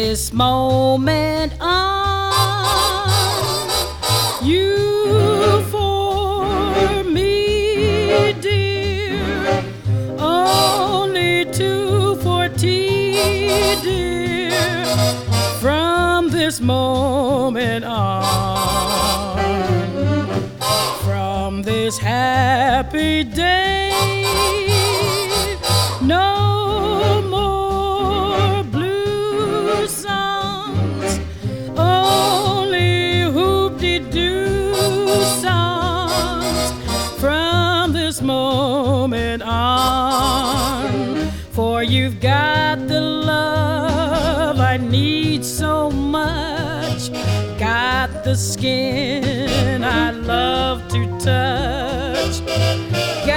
this moment on, you for me, dear, only 2:40, dear, from this moment on, from this happy day, no more blue songs, only hoop-de-doo songs from this moment on. For you've got the love I need so much, got the skin I love to touch.